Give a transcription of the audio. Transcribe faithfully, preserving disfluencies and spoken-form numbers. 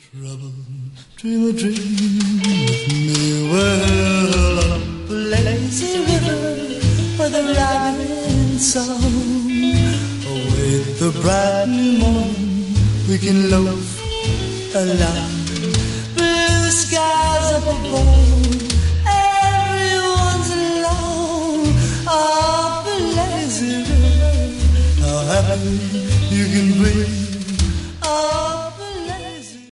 trouble, dream a dream with me. Well, up a lazy river with a rattling song. Await the bright new morn, we can loaf along. Blue skies up above, everyone's alone. Up a lazy river, how happy you can be.